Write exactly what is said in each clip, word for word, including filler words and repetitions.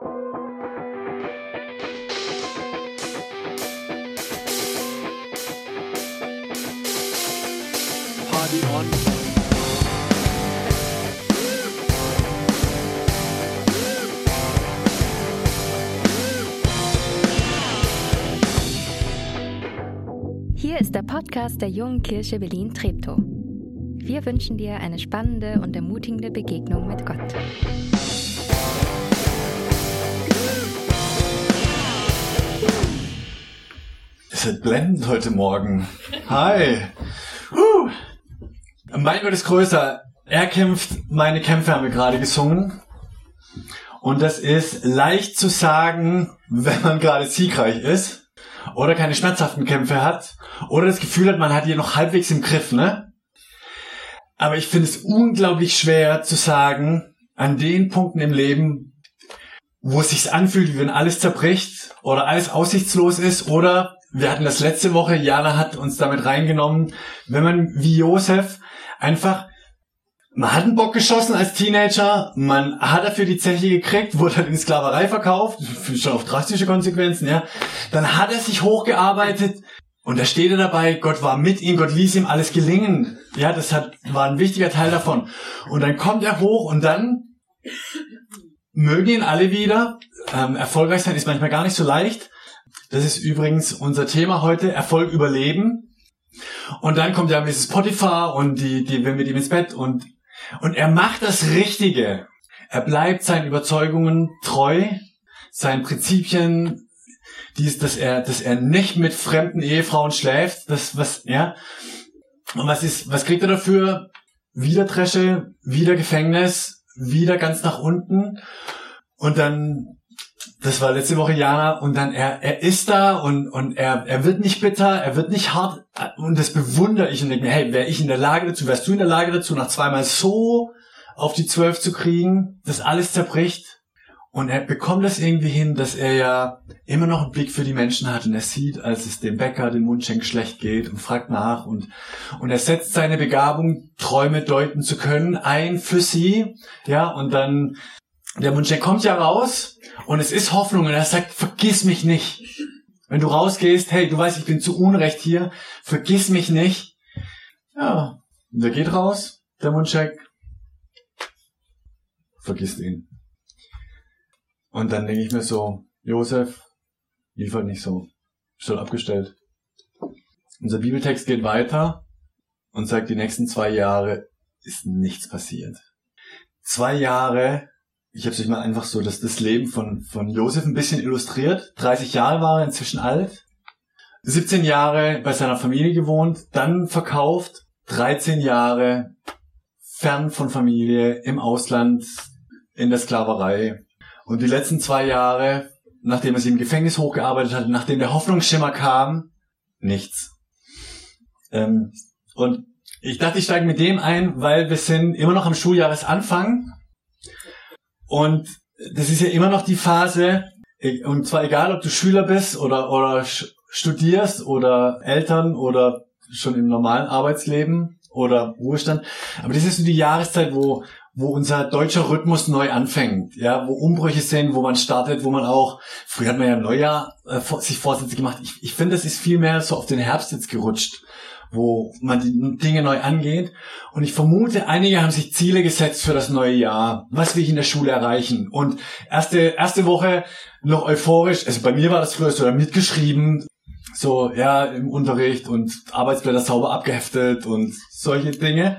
Party on. Hier ist der Podcast der Jungen Kirche Berlin-Treptow. Wir wünschen dir eine spannende und ermutigende Begegnung mit Gott. Es wird blendend heute Morgen. Hi. Uh. Mein Gott ist größer. Er kämpft, meine Kämpfe haben wir gerade gesungen. Und das ist leicht zu sagen, wenn man gerade siegreich ist oder keine schmerzhaften Kämpfe hat oder das Gefühl hat, man hat die noch halbwegs im Griff, ne? Aber ich finde es unglaublich schwer zu sagen, an den Punkten im Leben, wo es sich anfühlt, wie wenn alles zerbricht oder alles aussichtslos ist, oder wir hatten das letzte Woche, Jana hat uns damit reingenommen, wenn man wie Josef einfach, man hat einen Bock geschossen als Teenager, man hat dafür die Zeche gekriegt, wurde dann in Sklaverei verkauft, schon auf drastische Konsequenzen, ja. Dann hat er sich hochgearbeitet und da steht er dabei, Gott war mit ihm, Gott ließ ihm alles gelingen. Ja, das hat, war ein wichtiger Teil davon. Und dann kommt er hoch und dann mögen ihn alle wieder. Ähm, erfolgreich sein ist manchmal gar nicht so leicht. Das ist übrigens unser Thema heute, Erfolg überleben. Und dann kommt ja Misses Potiphar und die, die will mit ihm ins Bett und, und er macht das Richtige. Er bleibt seinen Überzeugungen treu, seinen Prinzipien, dies, dass er, dass er nicht mit fremden Ehefrauen schläft, das, was, ja. Und was ist, was kriegt er dafür? Wieder Dresche, wieder Gefängnis, wieder ganz nach unten. Und dann, das war letzte Woche Jana, und dann er, er ist da und, und er, er wird nicht bitter, er wird nicht hart. Und das bewundere ich und denke mir, hey, wäre ich in der Lage dazu, wärst du in der Lage dazu, nach zweimal so auf die Zwölf zu kriegen, dass alles zerbricht? Und er bekommt das irgendwie hin, dass er ja immer noch einen Blick für die Menschen hat und er sieht, als es dem Bäcker, dem Mundschenk schlecht geht und fragt nach und, und er setzt seine Begabung, Träume deuten zu können, ein für sie, ja, und dann, der Mundschenk kommt ja raus und es ist Hoffnung und er sagt, vergiss mich nicht. Wenn du rausgehst, hey, du weißt, ich bin zu Unrecht hier, vergiss mich nicht. Ja, und der geht raus, der Mundschenk, vergisst ihn. Und dann denke ich mir so, Josef, liefert nicht so, schon abgestellt. Unser Bibeltext geht weiter und sagt, die nächsten zwei Jahre ist nichts passiert. Zwei Jahre, ich habe es euch mal einfach so, dass das Leben von von Josef ein bisschen illustriert. dreißig Jahre war er inzwischen alt, siebzehn Jahre bei seiner Familie gewohnt, dann verkauft, dreizehn Jahre fern von Familie, im Ausland, in der Sklaverei. Und die letzten zwei Jahre, nachdem er sich im Gefängnis hochgearbeitet hat, nachdem der Hoffnungsschimmer kam, nichts. Ähm, und ich dachte, ich steige mit dem ein, weil wir sind immer noch am Schuljahresanfang. Und das ist ja immer noch die Phase, und zwar egal, ob du Schüler bist oder, oder studierst oder Eltern oder schon im normalen Arbeitsleben oder Ruhestand. Aber das ist so die Jahreszeit, wo wo unser deutscher Rhythmus neu anfängt, ja, wo Umbrüche sind, wo man startet, wo man auch, früher hat man ja Neujahr äh, sich Vorsätze gemacht. Ich, ich finde, das ist viel mehr so auf den Herbst jetzt gerutscht, wo man die Dinge neu angeht. Und ich vermute, einige haben sich Ziele gesetzt für das neue Jahr. Was will ich in der Schule erreichen? Und erste, erste Woche noch euphorisch, also bei mir war das früher so, mitgeschrieben, so, ja, im Unterricht und Arbeitsblätter sauber abgeheftet und solche Dinge.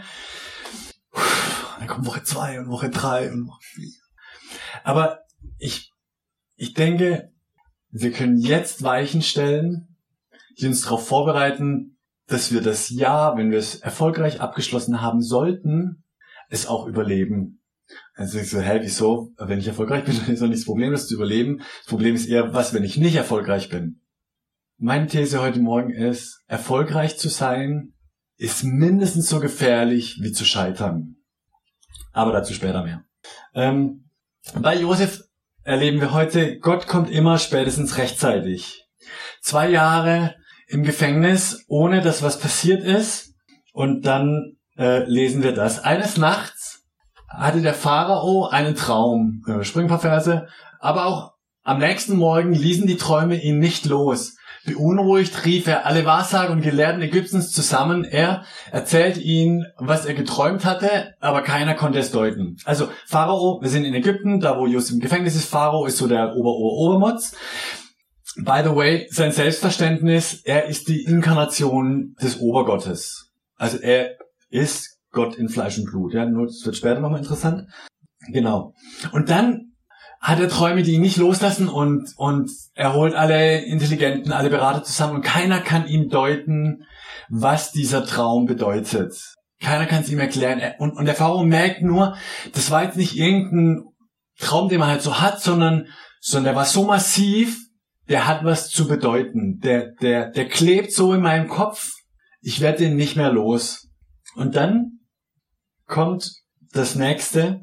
Dann kommt Woche zwei und Woche drei und Woche vier. Aber ich, ich denke, wir können jetzt Weichen stellen, die uns darauf vorbereiten, dass wir das Jahr, wenn wir es erfolgreich abgeschlossen haben sollten, es auch überleben. Also ich so, hä, wieso? Wenn ich erfolgreich bin, dann ist doch nicht das Problem, das zu überleben. Das Problem ist eher, was, wenn ich nicht erfolgreich bin? Meine These heute Morgen ist, erfolgreich zu sein, ist mindestens so gefährlich wie zu scheitern. Aber dazu später mehr. Ähm, bei Josef erleben wir heute, Gott kommt immer spätestens rechtzeitig. Zwei Jahre im Gefängnis, ohne dass was passiert ist. Und dann äh, lesen wir das. Eines Nachts hatte der Pharao einen Traum. Springen ein paar Verse. Aber auch am nächsten Morgen ließen die Träume ihn nicht los. Beunruhigt rief er alle Wahrsager und Gelehrten Ägyptens zusammen. Er erzählte ihnen, was er geträumt hatte, aber keiner konnte es deuten. Also Pharao, wir sind in Ägypten, da wo Josef im Gefängnis ist. Pharao ist so der Ober-Ober-Obermotz. By the way, sein Selbstverständnis, er ist die Inkarnation des Obergottes. Also er ist Gott in Fleisch und Blut. Ja, nur das wird später nochmal interessant. Genau. Und dann hat er Träume, die ihn nicht loslassen und und er holt alle Intelligenten, alle Berater zusammen und keiner kann ihm deuten, was dieser Traum bedeutet. Keiner kann es ihm erklären. Und, und der Pharao merkt nur, das war jetzt nicht irgendein Traum, den man halt so hat, sondern, sondern der war so massiv, der hat was zu bedeuten. Der, der, der klebt so in meinem Kopf, ich werde den nicht mehr los. Und dann kommt das nächste.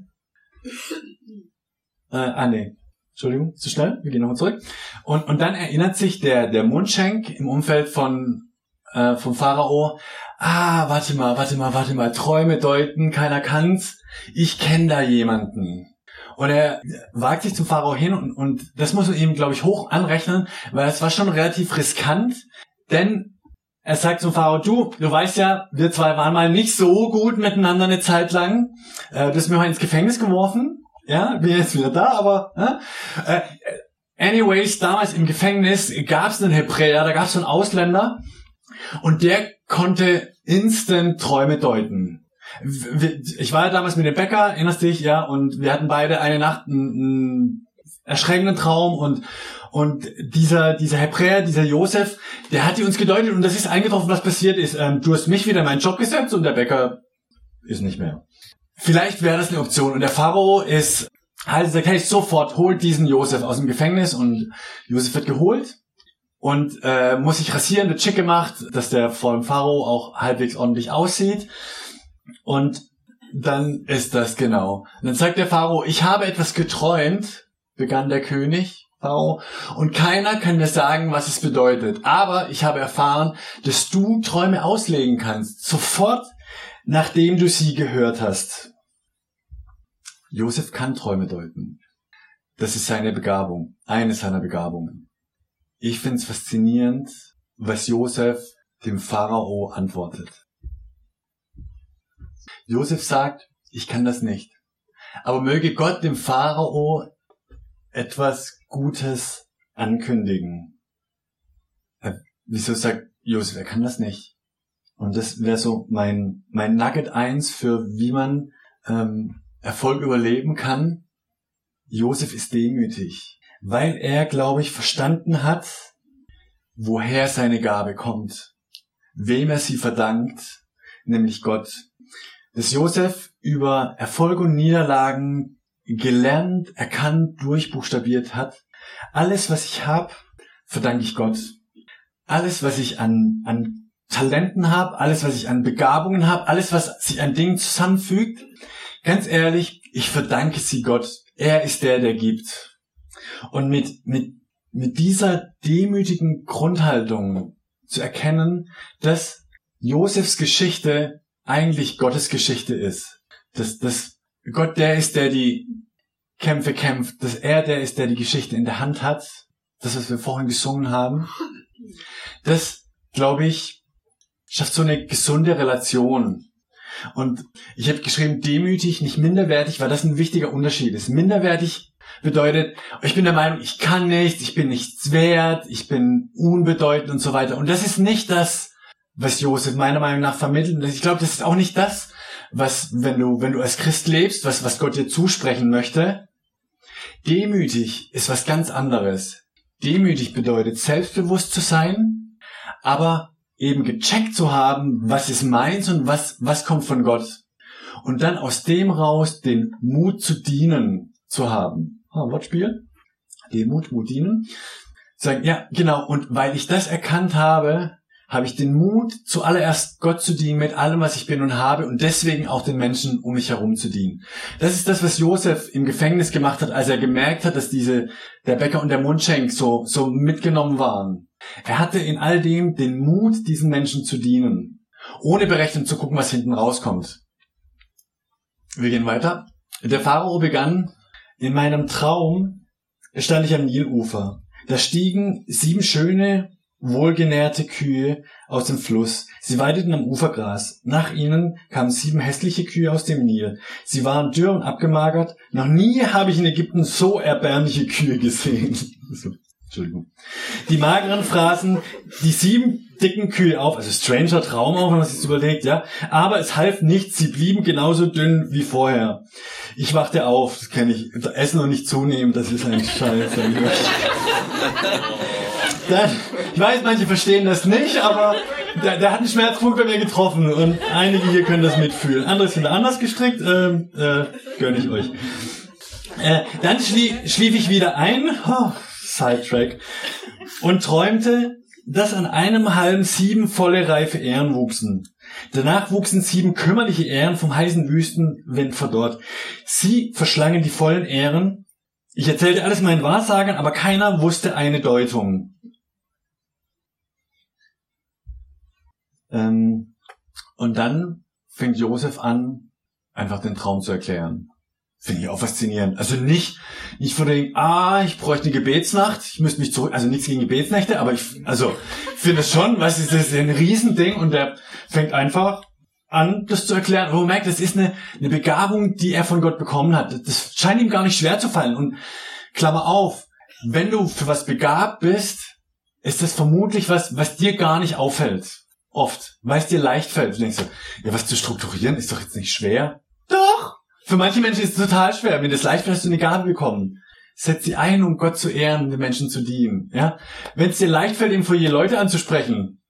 Äh, ah, nee. Entschuldigung, zu schnell. Wir gehen nochmal zurück. Und, und dann erinnert sich der, der Mundschenk im Umfeld von, äh, vom Pharao. Ah, warte mal, warte mal, warte mal. Träume deuten, keiner kann's. Ich kenne da jemanden. Und er wagt sich zum Pharao hin und, und das muss man ihm, glaube ich, hoch anrechnen, weil es war schon relativ riskant. Denn er sagt zum Pharao, du, du weißt ja, wir zwei waren mal nicht so gut miteinander eine Zeit lang. Äh, du hast mir mal ins Gefängnis geworfen. Ja, bin jetzt wieder da, aber äh, anyways, damals im Gefängnis gab es einen Hebräer, da gab es so einen Ausländer und der konnte instant Träume deuten. Ich war ja damals mit dem Bäcker, erinnerst dich, ja, und wir hatten beide eine Nacht einen, einen erschreckenden Traum und und dieser dieser Hebräer, dieser Josef, der hat die uns gedeutet und das ist eingetroffen, was passiert ist. Ähm, du hast mich wieder in meinen Job gesetzt und der Bäcker ist nicht mehr. Vielleicht wäre das eine Option. Und der Pharao ist, halt sagt, hey, sofort holt diesen Josef aus dem Gefängnis und Josef wird geholt und äh, muss sich rasieren, wird schick gemacht, dass der vor dem Pharao auch halbwegs ordentlich aussieht. Und dann ist das genau. Und dann sagt der Pharao, ich habe etwas geträumt, begann der König, Pharao, und keiner kann mir sagen, was es bedeutet. Aber ich habe erfahren, dass du Träume auslegen kannst. Sofort, nachdem du sie gehört hast. Josef kann Träume deuten. Das ist seine Begabung, eine seiner Begabungen. Ich finde es faszinierend, was Josef dem Pharao antwortet. Josef sagt, ich kann das nicht. Aber möge Gott dem Pharao etwas Gutes ankündigen. Wieso sagt Josef, er kann das nicht? Und das wäre so mein mein Nugget eins für wie man ähm, Erfolg überleben kann. Josef ist demütig, weil er, glaube ich, verstanden hat, woher seine Gabe kommt, wem er sie verdankt, nämlich Gott. Dass Josef über Erfolg und Niederlagen gelernt, erkannt, durchbuchstabiert hat. Alles, was ich habe, verdanke ich Gott. Alles, was ich an an Talenten habe, alles, was ich an Begabungen habe, alles, was sich an Dingen zusammenfügt, ganz ehrlich, ich verdanke sie Gott. Er ist der, der gibt. Und mit mit mit dieser demütigen Grundhaltung zu erkennen, dass Josefs Geschichte eigentlich Gottes Geschichte ist. Dass, dass Gott der ist, der die Kämpfe kämpft, dass er der ist, der die Geschichte in der Hand hat. Das, was wir vorhin gesungen haben. Das, glaube ich, schafft so eine gesunde Relation. Und ich habe geschrieben, demütig, nicht minderwertig, weil das ein wichtiger Unterschied ist. Minderwertig bedeutet, ich bin der Meinung, ich kann nichts, ich bin nichts wert, ich bin unbedeutend und so weiter. Und das ist nicht das, was Josef meiner Meinung nach vermittelt. Ich glaube, das ist auch nicht das, was, wenn du, wenn du als Christ lebst, was, was Gott dir zusprechen möchte. Demütig ist was ganz anderes. Demütig bedeutet, selbstbewusst zu sein, aber eben gecheckt zu haben, was ist meins und was, was kommt von Gott. Und dann aus dem raus den Mut zu dienen zu haben. Ah, Wortspiel. Demut, Mut, dienen. Sagen, ja, genau. Und weil ich das erkannt habe, habe ich den Mut, zuallererst Gott zu dienen mit allem, was ich bin und habe und deswegen auch den Menschen um mich herum zu dienen. Das ist das, was Josef im Gefängnis gemacht hat, als er gemerkt hat, dass diese, der Bäcker und der Mundschenk so, so mitgenommen waren. Er hatte in all dem den Mut, diesen Menschen zu dienen, ohne berechnet zu gucken, was hinten rauskommt. Wir gehen weiter. Der Pharao begann: In meinem Traum stand ich am Nilufer. Da stiegen sieben schöne, wohlgenährte Kühe aus dem Fluss. Sie weideten am Ufer Gras. Nach ihnen kamen sieben hässliche Kühe aus dem Nil. Sie waren dürr und abgemagert. Noch nie habe ich in Ägypten so erbärmliche Kühe gesehen. Entschuldigung. Die mageren fraßen die sieben dicken Kühe auf. Also stranger Traum auch, wenn man sich das überlegt, ja. Aber es half nichts. Sie blieben genauso dünn wie vorher. Ich wachte auf. Das kenne ich. Essen und nicht zunehmen, das ist ein Scheiß. Dann, ich weiß, manche verstehen das nicht, aber der, der hat einen Schmerzpunkt bei mir getroffen und einige hier können das mitfühlen. Andere sind anders gestrickt, ähm, äh, gönne ich euch. Äh, dann schlie, schlief ich wieder ein, oh, Sidetrack, und träumte, dass an einem Halm sieben volle, reife Ähren wuchsen. Danach wuchsen sieben kümmerliche Ähren vom heißen Wüstenwind verdorrt. Sie verschlangen die vollen Ähren. Ich erzählte alles meinen Wahrsagern, aber keiner wusste eine Deutung. Ähm, und dann fängt Josef an, einfach den Traum zu erklären. Finde ich auch faszinierend. Also nicht, nicht von dem, ah, ich bräuchte eine Gebetsnacht, ich müsste mich zurück, also nichts gegen Gebetsnächte, aber ich, also, finde es schon, weißt du, das ist ein Riesending und der fängt einfach an, das zu erklären. Und man merkt, das ist eine, eine Begabung, die er von Gott bekommen hat. Das scheint ihm gar nicht schwer zu fallen. Und Klammer auf, wenn du für was begabt bist, ist das vermutlich was, was dir gar nicht auffällt. Oft, weil es dir leicht fällt. Du denkst so, ja, was zu strukturieren ist doch jetzt nicht schwer. Doch! Für manche Menschen ist es total schwer. Wenn das leicht fällt, hast du eine Gabe bekommen. Setz sie ein, um Gott zu ehren, den Menschen zu dienen. Ja? Wenn es dir leicht fällt, eben vor je Leute anzusprechen,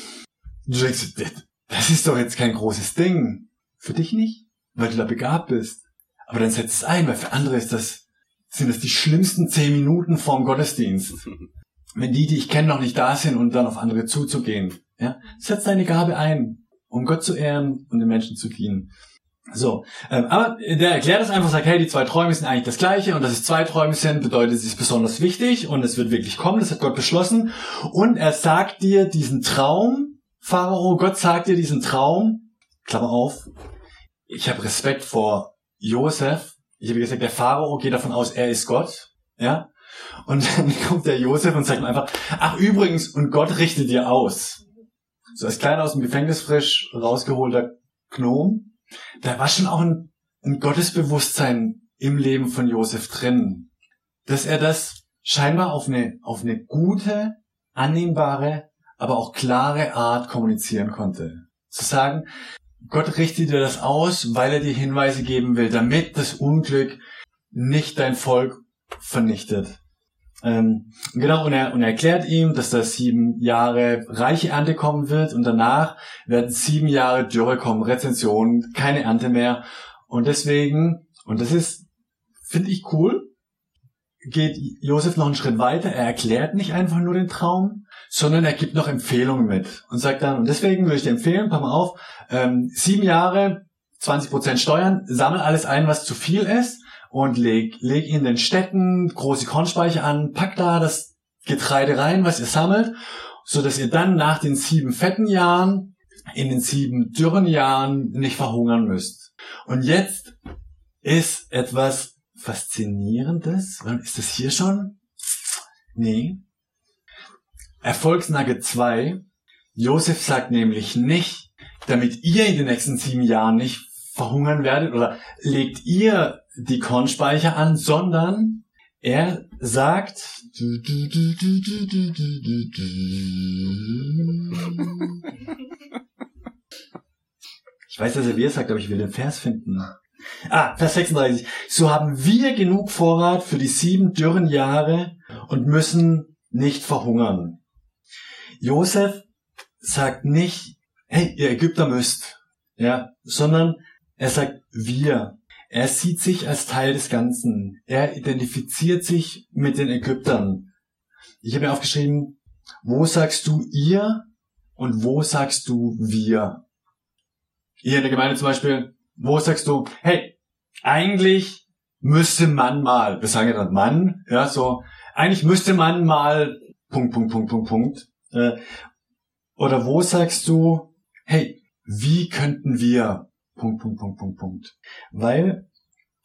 du denkst, das ist doch jetzt kein großes Ding. Für dich nicht, weil du da begabt bist. Aber dann setz es ein, weil für andere ist das, sind das die schlimmsten zehn Minuten vorm Gottesdienst. Wenn die, die ich kenne, noch nicht da sind und dann auf andere zuzugehen. Ja? Setz deine Gabe ein, um Gott zu ehren und den Menschen zu dienen. So, ähm, aber der erklärt es einfach, sagt, hey, die zwei Träume sind eigentlich das Gleiche und dass es zwei Träume sind, bedeutet, es ist besonders wichtig und es wird wirklich kommen, das hat Gott beschlossen. Und er sagt dir diesen Traum, Pharao, Gott sagt dir diesen Traum, Klammer auf, ich habe Respekt vor Josef, ich habe gesagt, der Pharao geht davon aus, er ist Gott, ja, und dann kommt der Josef und sagt ihm einfach, ach übrigens, und Gott richtet dir aus. So als kleiner aus dem Gefängnis frisch rausgeholter Gnom. Da war schon auch ein, ein Gottesbewusstsein im Leben von Josef drin, dass er das scheinbar auf eine, auf eine gute, annehmbare, aber auch klare Art kommunizieren konnte. Zu sagen, Gott richtet dir das aus, weil er dir Hinweise geben will, damit das Unglück nicht dein Volk vernichtet. Ähm, genau, und er, und er erklärt ihm, dass da sieben Jahre reiche Ernte kommen wird und danach werden sieben Jahre Dürre kommen, Rezession, keine Ernte mehr. Und deswegen, und das ist, finde ich cool, geht Josef noch einen Schritt weiter. Er erklärt nicht einfach nur den Traum, sondern er gibt noch Empfehlungen mit und sagt dann, und deswegen würde ich dir empfehlen, pass mal auf, ähm, sieben Jahre, zwanzig Prozent Steuern, sammel alles ein, was zu viel ist. Und leg, leg in den Städten große Kornspeicher an, pack da das Getreide rein, was ihr sammelt, so dass ihr dann nach den sieben fetten Jahren, in den sieben dürren Jahren nicht verhungern müsst. Und jetzt ist etwas Faszinierendes. Ist das hier schon? Nee. Erfolgsnugget zwei. Josef sagt nämlich nicht, damit ihr in den nächsten sieben Jahren nicht verhungern werdet oder legt ihr die Kornspeicher an, sondern er sagt, ich weiß, dass er wie er sagt, aber ich will den Vers finden. Ah, Vers sechsunddreißig. So haben wir genug Vorrat für die sieben dürren Jahre und müssen nicht verhungern. Josef sagt nicht, hey, ihr Ägypter müsst, ja, sondern er sagt, wir. Er sieht sich als Teil des Ganzen. Er identifiziert sich mit den Ägyptern. Ich habe mir aufgeschrieben, wo sagst du ihr und wo sagst du wir? Hier in der Gemeinde zum Beispiel, wo sagst du, hey, eigentlich müsste man mal, wir sagen ja dann Mann, ja, so, eigentlich müsste man mal, Punkt, Punkt, Punkt, Punkt, Punkt. Äh, oder wo sagst du, hey, wie könnten wir, Punkt, Punkt, Punkt, Punkt, Punkt. Weil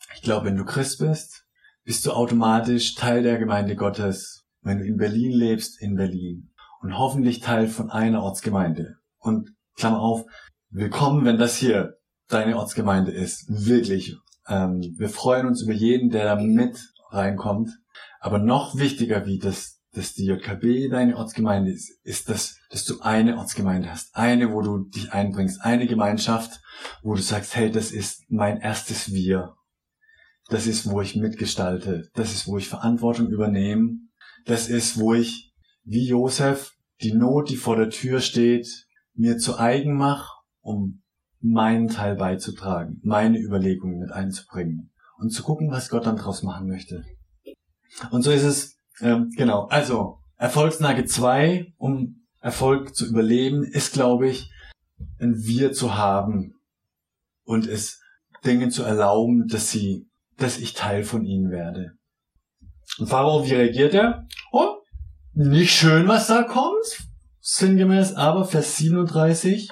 Ich glaube, wenn du Christ bist, bist du automatisch Teil der Gemeinde Gottes. Wenn du in Berlin lebst, in Berlin. Und hoffentlich Teil von einer Ortsgemeinde. Und Klammer auf, willkommen, wenn das hier deine Ortsgemeinde ist. Wirklich. Ähm, wir freuen uns über jeden, der da mit reinkommt. Aber noch wichtiger, wie das, dass die J K B deine Ortsgemeinde ist, ist, dass, dass du eine Ortsgemeinde hast. Eine, wo du dich einbringst. Eine Gemeinschaft, wo du sagst, hey, das ist mein erstes Wir. Das ist, wo ich mitgestalte. Das ist, wo ich Verantwortung übernehme. Das ist, wo ich, wie Josef, die Not, die vor der Tür steht, mir zu eigen mache, um meinen Teil beizutragen, meine Überlegungen mit einzubringen und zu gucken, was Gott dann draus machen möchte. Und so ist es, ähm, genau. Also, Erfolgsnugget zwei, um Erfolg zu überleben, ist, glaube ich, ein Wir zu haben und es Dingen zu erlauben, dass sie, dass ich Teil von ihnen werde. Und Pharao, wie reagiert er? Oh, nicht schön, was da kommt. Sinngemäß, aber Vers siebenunddreißig.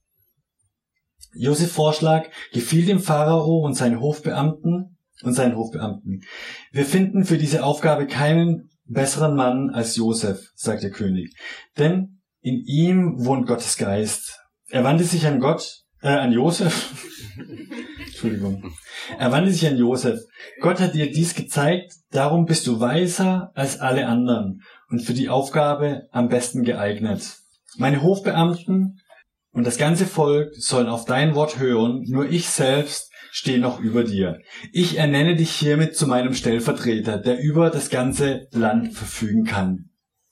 Josefs Vorschlag gefiel dem Pharao und seinen Hofbeamten und seinen Hofbeamten. Wir finden für diese Aufgabe keinen besseren Mann als Josef, sagt der König. Denn in ihm wohnt Gottes Geist. Er wandte sich an Gott, äh, an Josef. Entschuldigung. Er wandte sich an Josef. Gott hat dir dies gezeigt, darum bist du weiser als alle anderen und für die Aufgabe am besten geeignet. Meine Hofbeamten und das ganze Volk sollen auf dein Wort hören, nur ich selbst stehe noch über dir. Ich ernenne dich hiermit zu meinem Stellvertreter, der über das ganze Land verfügen kann.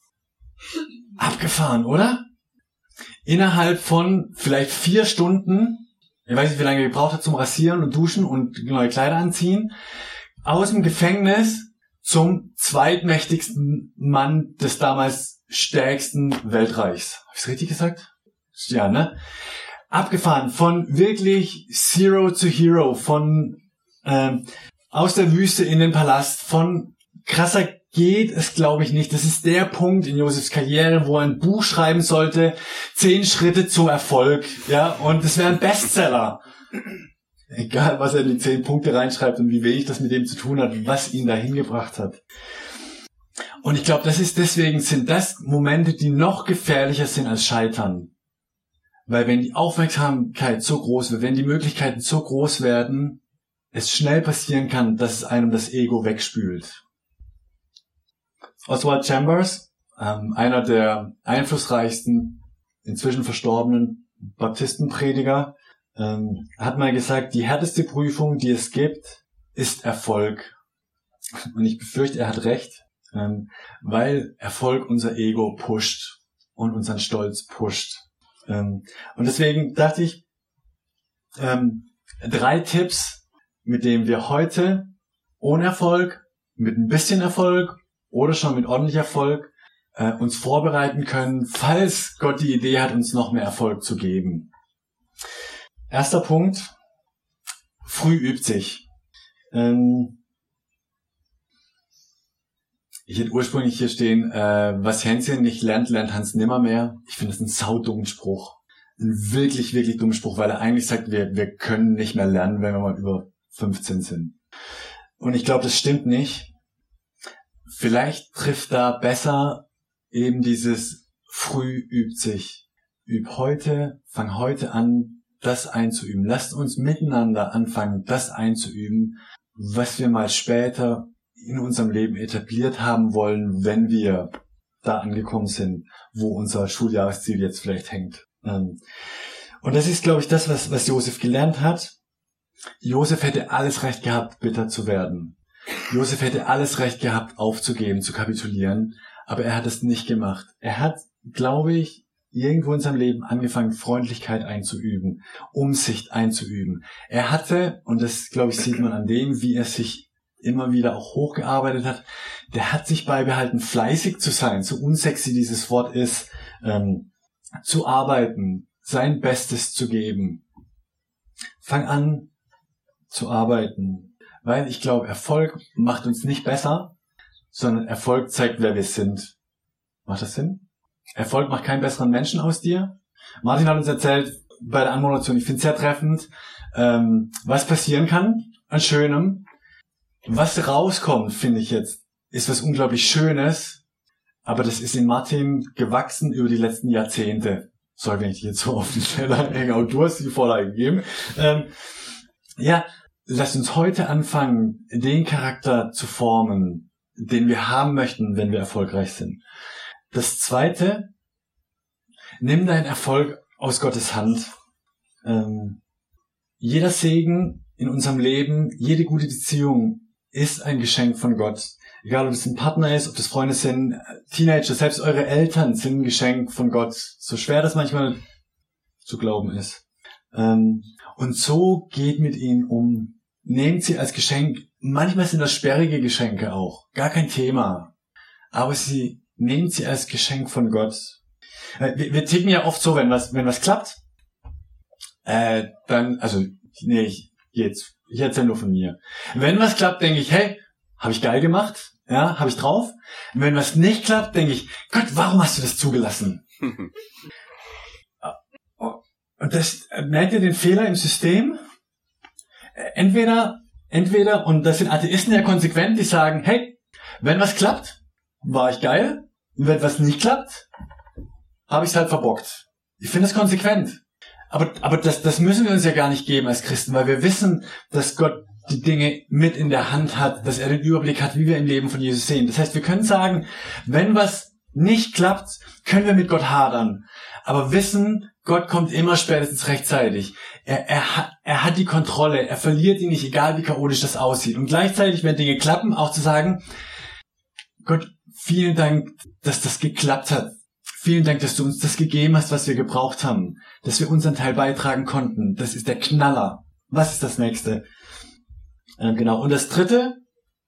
Abgefahren, oder? Innerhalb von vielleicht vier Stunden, ich weiß nicht, wie lange er gebraucht hat zum Rasieren und Duschen und neue Kleider anziehen, aus dem Gefängnis zum zweitmächtigsten Mann des damals stärksten Weltreichs. Habe ich es richtig gesagt? Ja, ne? Abgefahren von wirklich Zero to Hero, von ähm, aus der Wüste in den Palast, von krasser geht es, glaube ich, nicht. Das ist der Punkt in Josefs Karriere, wo er ein Buch schreiben sollte, zehn Schritte zum Erfolg, ja, und es wäre ein Bestseller. Egal, was er in die zehn Punkte reinschreibt und wie wenig das mit dem zu tun hat, was ihn dahin gebracht hat. Und ich glaube, das ist deswegen, sind das Momente, die noch gefährlicher sind als Scheitern. Weil wenn die Aufmerksamkeit so groß wird, wenn die Möglichkeiten so groß werden, es schnell passieren kann, dass es einem das Ego wegspült. Oswald Chambers, ähm, einer der einflussreichsten, inzwischen verstorbenen Baptistenprediger, ähm, hat mal gesagt, die härteste Prüfung, die es gibt, ist Erfolg. Und ich befürchte, er hat recht, ähm, weil Erfolg unser Ego pusht und unseren Stolz pusht. Ähm, und deswegen dachte ich, ähm, drei Tipps, mit denen wir heute ohne Erfolg, mit ein bisschen Erfolg oder schon mit ordentlich Erfolg äh, uns vorbereiten können, falls Gott die Idee hat, uns noch mehr Erfolg zu geben. Erster Punkt, früh übt sich. Ähm, ich hätte ursprünglich hier stehen, äh, was Hänschen nicht lernt, lernt Hans nimmermehr. Ich finde das einen saudummen Spruch. Ein wirklich, wirklich dummen Spruch, weil er eigentlich sagt, wir, wir können nicht mehr lernen, wenn wir mal über fünfzehn sind. Und ich glaube, das stimmt nicht. Vielleicht trifft da besser eben dieses früh übt sich. Üb heute, fang heute an, das einzuüben. Lasst uns miteinander anfangen, das einzuüben, was wir mal später in unserem Leben etabliert haben wollen, wenn wir da angekommen sind, wo unser Schuljahresziel jetzt vielleicht hängt. Und das ist, glaube ich, das, was, was Josef gelernt hat. Josef hätte alles Recht gehabt, bitter zu werden. Josef hätte alles Recht gehabt, aufzugeben, zu kapitulieren, aber er hat es nicht gemacht. Er hat, glaube ich, irgendwo in seinem Leben angefangen, Freundlichkeit einzuüben, Umsicht einzuüben. Er hatte, und das, glaube ich, sieht man an dem, wie er sich immer wieder auch hochgearbeitet hat, der hat sich beibehalten, fleißig zu sein, so unsexy dieses Wort ist, ähm, zu arbeiten, sein Bestes zu geben. Fang an zu arbeiten. Weil ich glaube, Erfolg macht uns nicht besser, sondern Erfolg zeigt, wer wir sind. Macht das Sinn? Erfolg macht keinen besseren Menschen aus dir. Martin hat uns erzählt bei der Anmoderation, ich finde es sehr treffend, ähm, was passieren kann, an Schönem. Was rauskommt, finde ich jetzt, ist was unglaublich Schönes, aber das ist in Martin gewachsen über die letzten Jahrzehnte. Sorry, wenn ich dich jetzt so auf den Teller hänge, aber du hast die Vorlage gegeben. Ähm, ja, lasst uns heute anfangen, den Charakter zu formen, den wir haben möchten, wenn wir erfolgreich sind. Das Zweite, nimm deinen Erfolg aus Gottes Hand. Ähm, jeder Segen in unserem Leben, jede gute Beziehung ist ein Geschenk von Gott. Egal, ob es ein Partner ist, ob das Freunde sind, Teenager, selbst eure Eltern sind ein Geschenk von Gott. So schwer das manchmal zu glauben ist. Ähm, und so geht mit ihnen um. Nehmt sie als Geschenk. Manchmal sind das sperrige Geschenke auch. Gar kein Thema. Aber sie nehmt sie als Geschenk von Gott. Äh, wir, wir ticken ja oft so, wenn was, wenn was klappt, äh, dann, also, nee, ich, jetzt, ich erzähle nur von mir. Wenn was klappt, denke ich, hey, habe ich geil gemacht? Ja, habe ich drauf. Und wenn was nicht klappt, denke ich, Gott, warum hast du das zugelassen? Und das, merkt ihr den Fehler im System? Entweder, entweder, und das sind Atheisten ja konsequent, die sagen, hey, wenn was klappt, war ich geil. Und wenn was nicht klappt, habe ich es halt verbockt. Ich finde das konsequent. Aber, aber das, das müssen wir uns ja gar nicht geben als Christen, weil wir wissen, dass Gott die Dinge mit in der Hand hat, dass er den Überblick hat, wie wir im Leben von Jesus sehen. Das heißt, wir können sagen, wenn was nicht klappt, können wir mit Gott hadern. Aber wissen, Gott kommt immer spätestens rechtzeitig. Er, er, hat, er hat die Kontrolle. Er verliert ihn nicht, egal wie chaotisch das aussieht. Und gleichzeitig, wenn Dinge klappen, auch zu sagen, Gott, vielen Dank, dass das geklappt hat. Vielen Dank, dass du uns das gegeben hast, was wir gebraucht haben. Dass wir unseren Teil beitragen konnten. Das ist der Knaller. Was ist das Nächste? Äh, genau. Und das Dritte,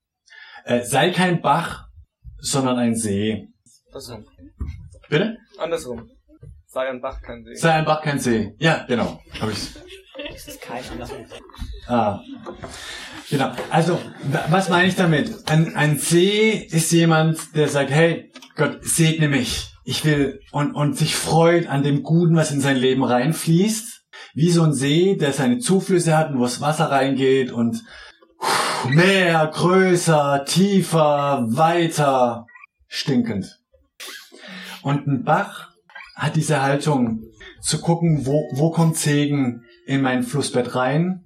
äh, sei kein Bach, sondern ein See. Andersrum. Bitte? Andersrum. Sei ein Bach, kein See. Sei ein Bach, kein See. Ja, genau. Hab ich's. Es ist kein andersrum. Ah. Genau. Also, was meine ich damit? Ein, ein See ist jemand, der sagt, hey, Gott, segne mich. Ich will, und, und sich freut an dem Guten, was in sein Leben reinfließt. Wie so ein See, der seine Zuflüsse hat und wo das Wasser reingeht und mehr, größer, tiefer, weiter, stinkend. Und ein Bach hat diese Haltung, zu gucken, wo, wo kommt Segen in mein Flussbett rein,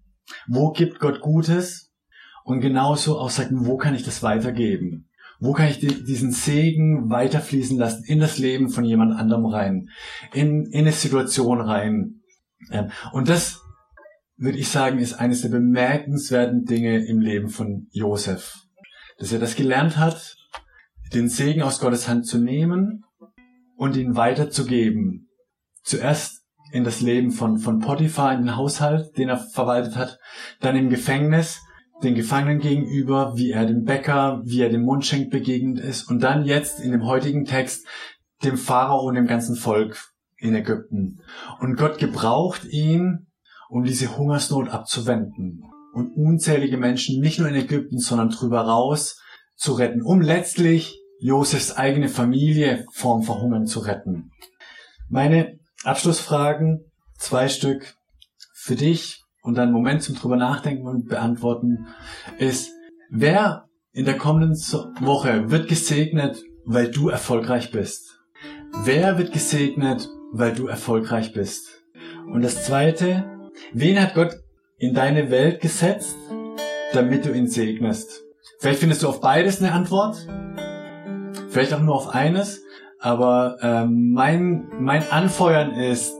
wo gibt Gott Gutes und genauso auch sagen, wo kann ich das weitergeben? Wo kann ich die, diesen Segen weiterfließen lassen in das Leben von jemand anderem rein, in, in eine Situation rein. Und das, würde ich sagen, ist eines der bemerkenswerten Dinge im Leben von Josef. Dass er das gelernt hat, den Segen aus Gottes Hand zu nehmen und ihn weiterzugeben. Zuerst in das Leben von, von Potiphar, in den Haushalt, den er verwaltet hat, dann im Gefängnis, den Gefangenen gegenüber, wie er dem Bäcker, wie er dem Mundschenk begegnet ist und dann jetzt in dem heutigen Text dem Pharao und dem ganzen Volk in Ägypten. Und Gott gebraucht ihn, um diese Hungersnot abzuwenden und unzählige Menschen nicht nur in Ägypten, sondern drüber raus zu retten, um letztlich Josefs eigene Familie vorm Verhungern zu retten. Meine Abschlussfragen, zwei Stück für dich und dann einen Moment zum drüber nachdenken und beantworten, ist, wer in der kommenden Woche wird gesegnet, weil du erfolgreich bist? Wer wird gesegnet, weil du erfolgreich bist? Und das Zweite, wen hat Gott in deine Welt gesetzt, damit du ihn segnest? Vielleicht findest du auf beides eine Antwort, vielleicht auch nur auf eines, aber ähm, mein, mein Anfeuern ist,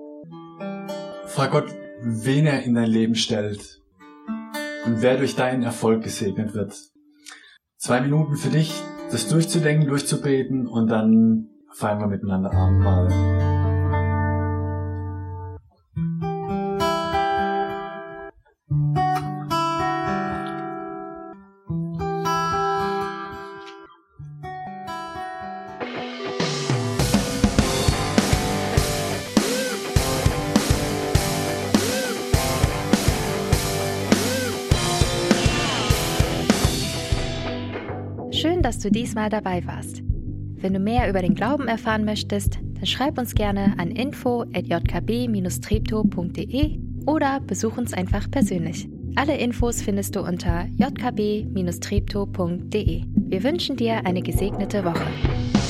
frag Gott, wen er in dein Leben stellt und wer durch deinen Erfolg gesegnet wird. Zwei Minuten für dich, das durchzudenken, durchzubeten und dann feiern wir miteinander Abendmahl. Schön, dass du diesmal dabei warst. Wenn du mehr über den Glauben erfahren möchtest, dann schreib uns gerne an info at j k b dash treptow punkt d e oder besuch uns einfach persönlich. Alle Infos findest du unter j k b Bindestrich treptow punkt d e. Wir wünschen dir eine gesegnete Woche.